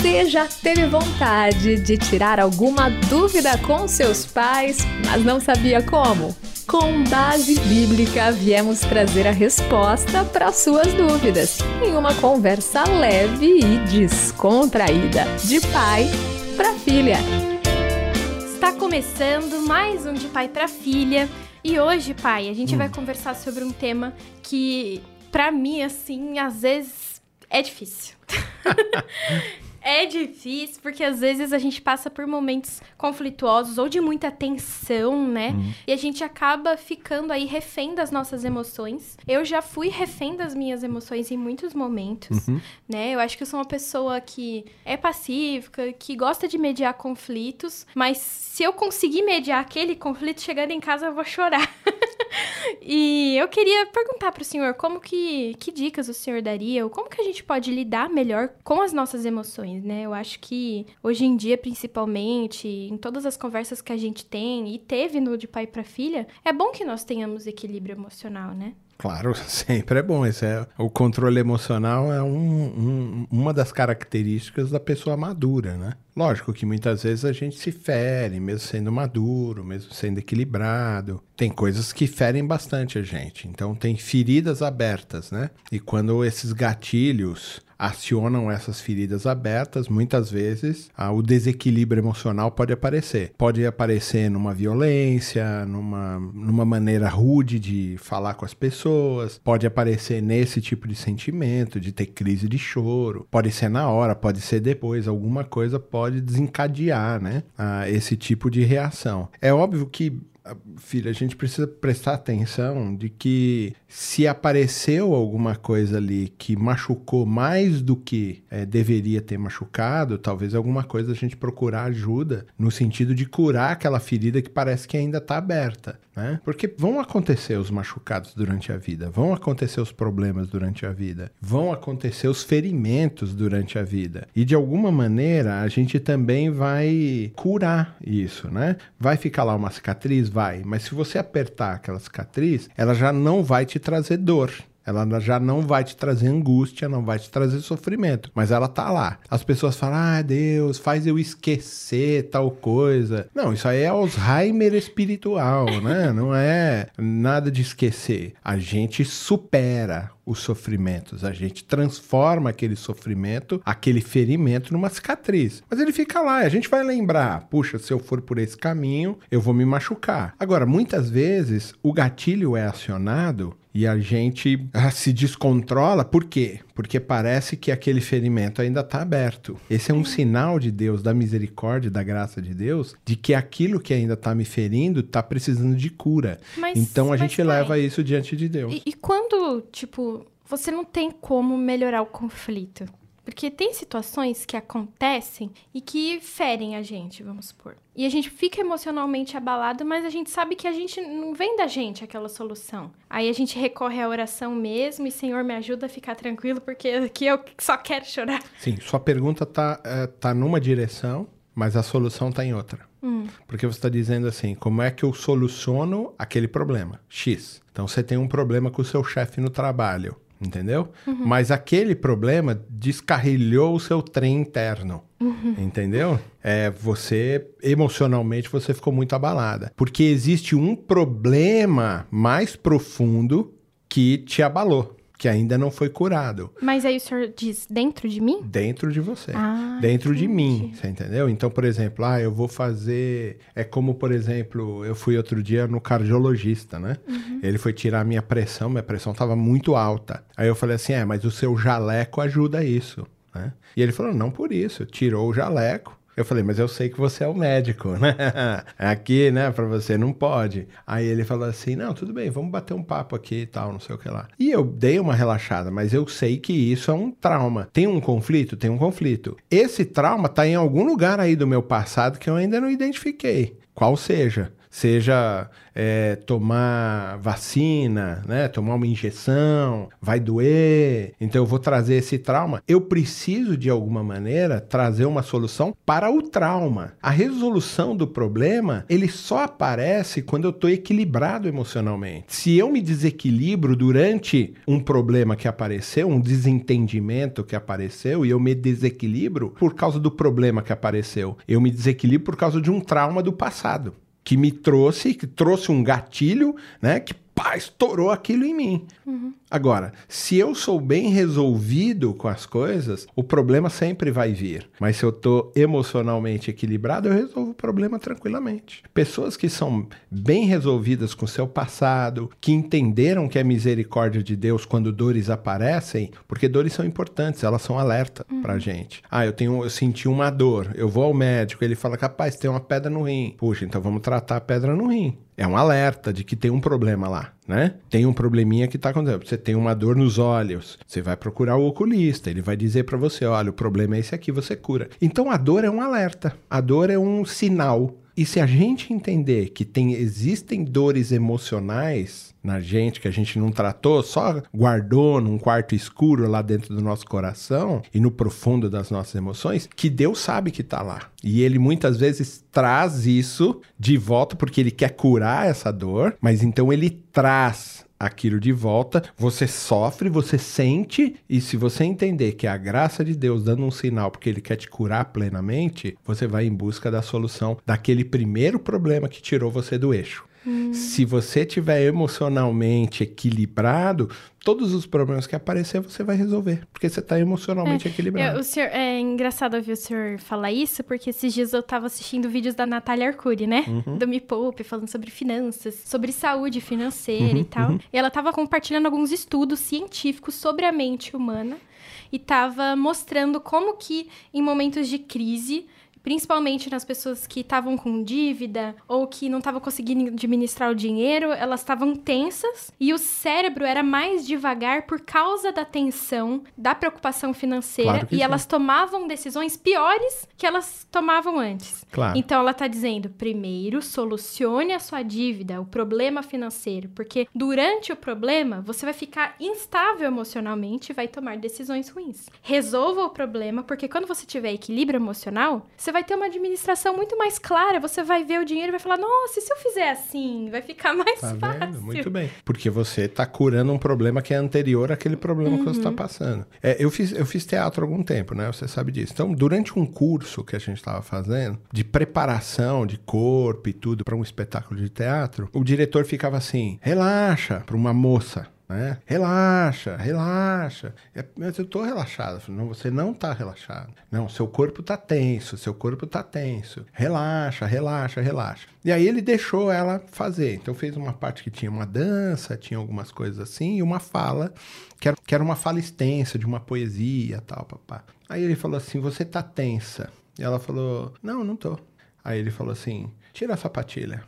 Você já teve vontade de tirar alguma dúvida com seus pais, mas não sabia como? Com base bíblica, viemos trazer a resposta para suas dúvidas, em uma conversa leve e descontraída, de pai para filha. Está começando mais um De Pai para Filha, e hoje, pai, a gente vai conversar sobre um tema que, para mim, assim, às vezes é difícil. É difícil, porque às vezes a gente passa por momentos conflituosos ou de muita tensão, né? E a gente acaba ficando aí refém das nossas emoções. Eu já fui refém das minhas emoções em muitos momentos, né? Eu acho que eu sou uma pessoa que é pacífica, que gosta de mediar conflitos, mas se eu conseguir mediar aquele conflito, chegando em casa eu vou chorar. E eu queria perguntar para o senhor que dicas o senhor daria, ou como que a gente pode lidar melhor com as nossas emoções, né? Eu acho que hoje em dia, principalmente, em todas as conversas que a gente tem e teve no De Pai para Filha, é bom que nós tenhamos equilíbrio emocional, né? Claro, sempre é bom. O controle emocional é uma das características da pessoa madura, né? Lógico que muitas vezes a gente se fere, mesmo sendo maduro, mesmo sendo equilibrado. Tem coisas que ferem bastante a gente. Então tem feridas abertas, né? E quando esses gatilhos acionam essas feridas abertas, muitas vezes o desequilíbrio emocional pode aparecer. Pode aparecer numa violência, numa maneira rude de falar com as pessoas, pode aparecer nesse tipo de sentimento, de ter crise de choro, pode ser na hora, pode ser depois, alguma coisa pode desencadear, né, esse tipo de reação. É óbvio que, filha, a gente precisa prestar atenção de que se apareceu alguma coisa ali que machucou mais do que deveria ter machucado, talvez alguma coisa a gente procurar ajuda no sentido de curar aquela ferida que parece que ainda está aberta, né? Porque vão acontecer os machucados durante a vida, vão acontecer os problemas durante a vida, vão acontecer os ferimentos durante a vida. E de alguma maneira a gente também vai curar isso, né? Vai ficar lá uma cicatriz? Vai. Mas se você apertar aquela cicatriz, ela já não vai te trazer dor. Ela já não vai te trazer angústia, não vai te trazer sofrimento, mas ela tá lá. As pessoas falam, Deus, faz eu esquecer tal coisa. Não, isso aí é Alzheimer espiritual, né? Não é nada de esquecer. A gente supera os sofrimentos, a gente transforma aquele sofrimento, aquele ferimento numa cicatriz. Mas ele fica lá, a gente vai lembrar, puxa, se eu for por esse caminho, eu vou me machucar. Agora, muitas vezes, o gatilho é acionado e a gente se descontrola. Por quê? Porque parece que aquele ferimento ainda está aberto. Esse é um sinal de Deus, da misericórdia, da graça de Deus, de que aquilo que ainda está me ferindo está precisando de cura. Então a gente leva isso diante de Deus. E quando, você não tem como melhorar o conflito? Porque tem situações que acontecem e que ferem a gente, vamos supor. E a gente fica emocionalmente abalado, mas a gente sabe que a gente não vem da gente aquela solução. Aí a gente recorre à oração mesmo e, Senhor, me ajuda a ficar tranquilo, porque aqui eu só quero chorar. Sim, sua pergunta tá numa direção, mas a solução tá em outra. Porque você está dizendo assim, como é que eu soluciono aquele problema? X. Então você tem um problema com o seu chefe no trabalho. Entendeu? Mas aquele problema descarrilhou o seu trem interno. Entendeu? Você, emocionalmente, você ficou muito abalada. Porque existe um problema mais profundo que te abalou, que ainda não foi curado. Mas aí o senhor diz, dentro de mim? Dentro de você. Dentro de mim, você entendeu? Então, por exemplo, eu vou fazer... É como, por exemplo, eu fui outro dia no cardiologista, né? Ele foi tirar minha pressão estava muito alta. Aí eu falei assim, mas o seu jaleco ajuda isso, né? E ele falou, não por isso, tirou o jaleco. Eu falei, mas eu sei que você é o médico, né? Aqui, né, pra você não pode. Aí ele falou assim, não, tudo bem, vamos bater um papo aqui e tal, não sei o que lá. E eu dei uma relaxada, mas eu sei que isso é um trauma. Tem um conflito? Tem um conflito. Esse trauma tá em algum lugar aí do meu passado que eu ainda não identifiquei. Qual seja? seja tomar vacina, né? Tomar uma injeção, vai doer, então eu vou trazer esse trauma. Eu preciso, de alguma maneira, trazer uma solução para o trauma. A resolução do problema, ele só aparece quando eu estou equilibrado emocionalmente. Se eu me desequilibro durante um problema que apareceu, um desentendimento que apareceu, e eu me desequilibro por causa do problema que apareceu, eu me desequilibro por causa de um trauma do passado, que trouxe um gatilho, né, que estourou aquilo em mim. Agora, se eu sou bem resolvido com as coisas, o problema sempre vai vir. Mas se eu estou emocionalmente equilibrado, eu resolvo o problema tranquilamente. Pessoas que são bem resolvidas com o seu passado, que entenderam que é misericórdia de Deus quando dores aparecem, porque dores são importantes, elas são alerta pra gente. Eu senti uma dor, eu vou ao médico, ele fala, rapaz, tem uma pedra no rim. Puxa, então vamos tratar a pedra no rim. É um alerta de que tem um problema lá, né? Tem um probleminha que tá acontecendo. Você tem uma dor nos olhos, você vai procurar o oculista, ele vai dizer pra você, olha, o problema é esse aqui, você cura. Então a dor é um alerta, a dor é um sinal. E se a gente entender que existem dores emocionais na gente, que a gente não tratou, só guardou num quarto escuro lá dentro do nosso coração e no profundo das nossas emoções, que Deus sabe que tá lá. E ele muitas vezes traz isso de volta porque ele quer curar essa dor, mas então ele traz aquilo de volta, você sofre, você sente, e se você entender que é a graça de Deus dando um sinal porque ele quer te curar plenamente, você vai em busca da solução daquele primeiro problema que tirou você do eixo. Se você estiver emocionalmente equilibrado, todos os problemas que aparecer você vai resolver, porque você está emocionalmente equilibrado. É engraçado ouvir o senhor falar isso, porque esses dias eu estava assistindo vídeos da Natália Arcuri, né? Do Me Poupe, falando sobre finanças, sobre saúde financeira e tal. E ela estava compartilhando alguns estudos científicos sobre a mente humana e estava mostrando como que em momentos de crise, principalmente nas pessoas que estavam com dívida ou que não estavam conseguindo administrar o dinheiro, elas estavam tensas e o cérebro era mais devagar por causa da tensão, da preocupação financeira, Claro que e sim. elas tomavam decisões piores que elas tomavam antes. Claro. Então ela está dizendo, primeiro solucione a sua dívida, o problema financeiro, porque durante o problema você vai ficar instável emocionalmente e vai tomar decisões ruins. Resolva o problema, porque quando você tiver equilíbrio emocional, você vai ter uma administração muito mais clara, você vai ver o dinheiro e vai falar, nossa, e se eu fizer assim? Vai ficar mais Tá fácil. vendo? Muito bem. Porque você tá curando um problema que é anterior àquele problema que você tá passando. Eu fiz teatro há algum tempo, né? Você sabe disso. Então, durante um curso que a gente tava fazendo, de preparação de corpo e tudo para um espetáculo de teatro, o diretor ficava assim, relaxa, para uma moça, né? Relaxa, relaxa. Mas eu tô relaxado. Eu falei, não, você não tá relaxado. Não, seu corpo tá tenso, seu corpo tá tenso. Relaxa, relaxa, relaxa. E aí ele deixou ela fazer. Então fez uma parte que tinha uma dança, tinha algumas coisas assim, e uma fala, que era uma fala extensa de uma poesia, tal, papá. Aí ele falou assim, você tá tensa. E ela falou, não, não tô. Aí ele falou assim, tira a sapatilha.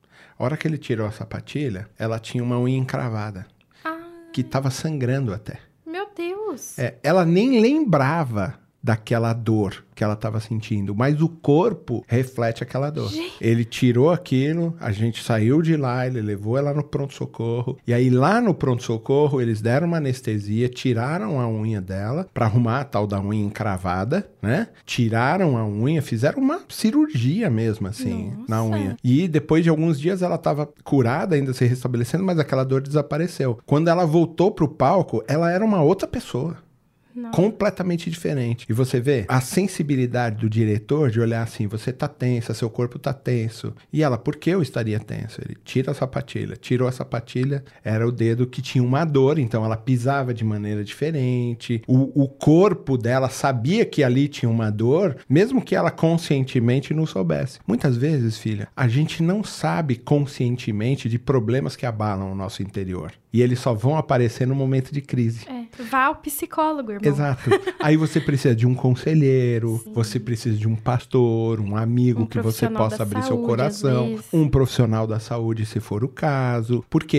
A hora que ele tirou a sapatilha, ela tinha uma unha encravada. Que estava sangrando até. Meu Deus! Ela nem lembrava daquela dor que ela estava sentindo, mas o corpo reflete aquela dor. Gente. Ele tirou aquilo, a gente saiu de lá, ele levou ela no pronto-socorro, e aí lá no pronto-socorro eles deram uma anestesia, tiraram a unha dela para arrumar a tal da unha encravada, né? Tiraram a unha, fizeram uma cirurgia mesmo, assim, na unha. E depois de alguns dias ela estava curada, ainda se restabelecendo, mas aquela dor desapareceu. Quando ela voltou pro palco, ela era uma outra pessoa. Não. Completamente diferente. E você vê a sensibilidade do diretor de olhar assim, você tá tensa, seu corpo tá tenso. E ela, por que eu estaria tenso? Ele tira a sapatilha. Tirou a sapatilha, era o dedo que tinha uma dor, então ela pisava de maneira diferente. O corpo dela sabia que ali tinha uma dor, mesmo que ela conscientemente não soubesse. Muitas vezes, filha, a gente não sabe conscientemente de problemas que abalam o nosso interior. E eles só vão aparecer no momento de crise. Vá ao psicólogo, irmão. Exato. Aí você precisa de um conselheiro, sim, você precisa de um pastor, um amigo que você possa abrir seu coração, um profissional da saúde, se for o caso. Por quê?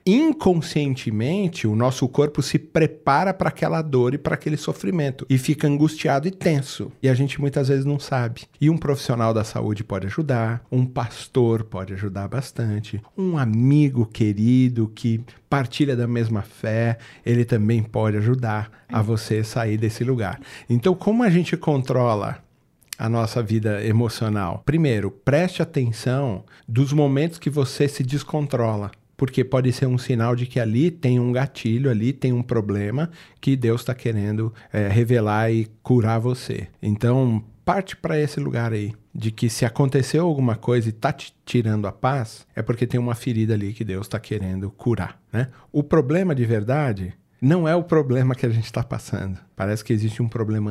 inconscientemente, o nosso corpo se prepara para aquela dor e para aquele sofrimento e fica angustiado e tenso. E a gente muitas vezes não sabe. E um profissional da saúde pode ajudar, um pastor pode ajudar bastante, um amigo querido que partilha da mesma fé, ele também pode ajudar a você sair desse lugar. Então, como a gente controla a nossa vida emocional? Primeiro, preste atenção dos momentos que você se descontrola. Porque pode ser um sinal de que ali tem um gatilho, ali tem um problema que Deus está querendo revelar e curar você. Então, parte para esse lugar aí, de que se aconteceu alguma coisa e está te tirando a paz, é porque tem uma ferida ali que Deus está querendo curar, né? O problema de verdade não é o problema que a gente está passando. Parece que existe um problema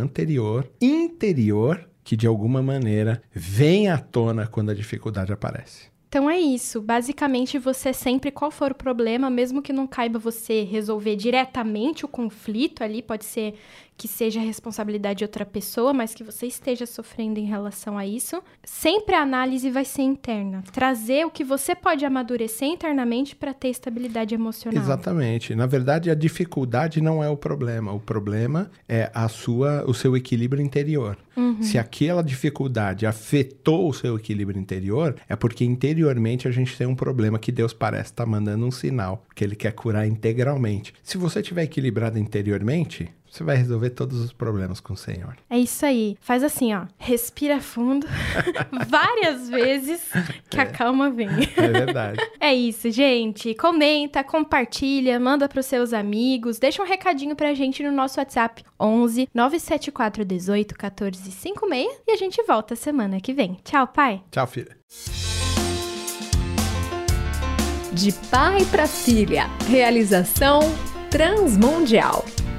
interior, que de alguma maneira vem à tona quando a dificuldade aparece. Então é isso, basicamente você sempre, qual for o problema, mesmo que não caiba você resolver diretamente o conflito ali, pode ser que seja a responsabilidade de outra pessoa, mas que você esteja sofrendo em relação a isso, sempre a análise vai ser interna, trazer o que você pode amadurecer internamente para ter estabilidade emocional. Exatamente, na verdade a dificuldade não é o problema é o seu equilíbrio interior. Se aquela dificuldade afetou o seu equilíbrio interior, é porque interiormente a gente tem um problema que Deus parece estar mandando um sinal, que Ele quer curar integralmente. Se você estiver equilibrado interiormente, você vai resolver todos os problemas com o Senhor. É isso aí. Faz assim, ó. Respira fundo várias vezes que a calma vem. É verdade. É isso, gente. Comenta, compartilha, manda pros seus amigos. Deixa um recadinho pra gente no nosso WhatsApp 11 974 18 14 56 e a gente volta semana que vem. Tchau, pai. Tchau, filha. De pai para filha. Realização Transmundial.